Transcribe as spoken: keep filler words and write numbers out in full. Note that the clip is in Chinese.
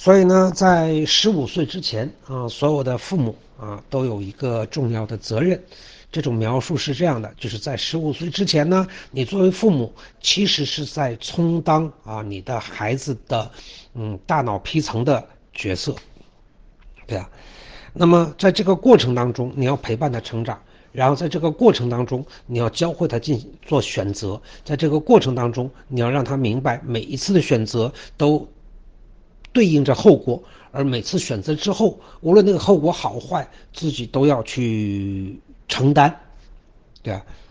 所以呢，在十五岁之前啊，所有的父母啊都有一个重要的责任。这种描述是这样的，就是在十五岁之前呢，你作为父母其实是在充当啊你的孩子的嗯大脑皮层的角色，对啊。那么在这个过程当中，你要陪伴他成长，然后在这个过程当中，你要教会他进行做选择，在这个过程当中，你要让他明白每一次的选择都对应着后果，而每次选择之后，无论那个后果好坏，自己都要去承担，对吧？